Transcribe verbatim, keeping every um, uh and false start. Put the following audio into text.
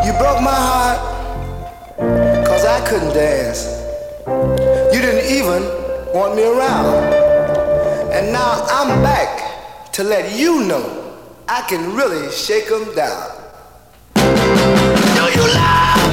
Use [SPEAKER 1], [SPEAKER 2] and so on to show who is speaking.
[SPEAKER 1] You broke my heart, cause I couldn't dance. You didn't even want me around. And now I'm back to let you know I can really shake 'em down. Do you love